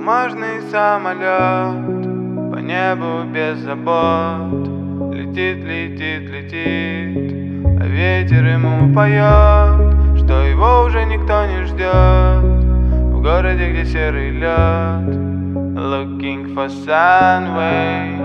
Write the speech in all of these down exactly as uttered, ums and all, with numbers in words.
Бумажный самолет по небу без забот летит, летит, летит, а ветер ему поет, что его уже никто не ждет в городе, где серый лед. Looking for Sunway.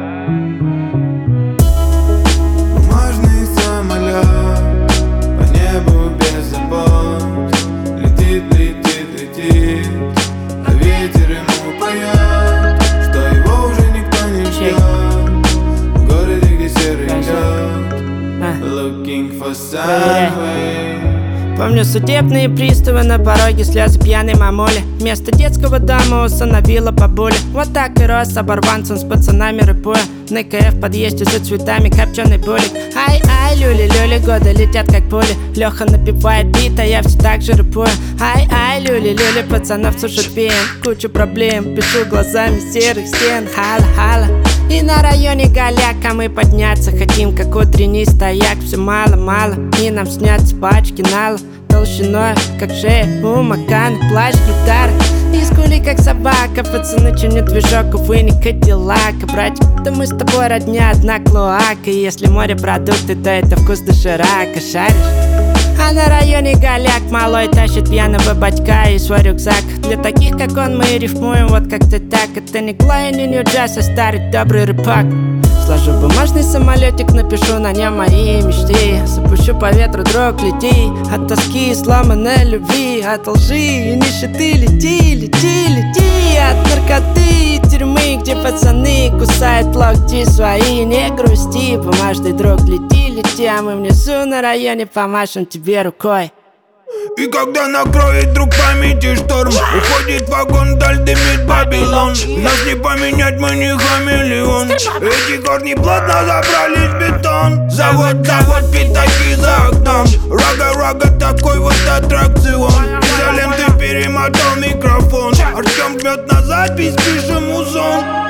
Бумажный самолет по небу без забот летит, летит, летит, а ветер ему поет, что его уже никто не ждет в городе, где серый лед. Looking for Sunway. Помню судебные приставы на пороге, слезы пьяной мамули. Вместо детского дома усыновила бабуля. Вот так и рос оборванцем с пацанами рэпуя. На КФ в подъезде за цветами копченый булик. Ай-ай, люли-люли, годы летят как пули. Леха напевает бит, а я все так же рэпую. Ай-ай, люли-люли, пацанов сушит пен. Кучу проблем, пишу глазами серых стен. Хала-хала. И на районе голяка мы подняться хотим, как утренний стояк. Все мало-мало, и нам снятся пачки нала толщиной, как шея у Макана. Плащ, гитара, и скули, как собака. Пацаны, че не движок, увы, не Кадиллака. Братья, да мы с тобой родня, одна клоака. И если морепродукты, то это вкус доширака. Шаришь? А на районе голяк малой тащит пьяного батька и свой рюкзак. Для таких, как он, мы рифмуем вот как-то так. Это не Клай, не Нью-Джаз, а старый добрый рэпак. Сложу бумажный самолетик, напишу на нем мои мечты. Запущу по ветру, друг, лети. От тоски, сломанной любви, от лжи и нищеты. Лети, лети, лети. От наркоты и тюрьмы, где пацаны кусают локти свои. Не грусти, бумажный друг, лети, лети. А мы внизу на районе помашем тебе рукой. И когда накроет друг памяти шторм, уходит вагон, даль дымит Babylon. Нас не поменять, мы не хамелеон. Эти корни плотно забрались в бетон. Завод, завод, пятаки за окном. Рага, рага, такой вот аттракцион. Изоленты перемотал микрофон. Артем жмет на запись, пишем музон.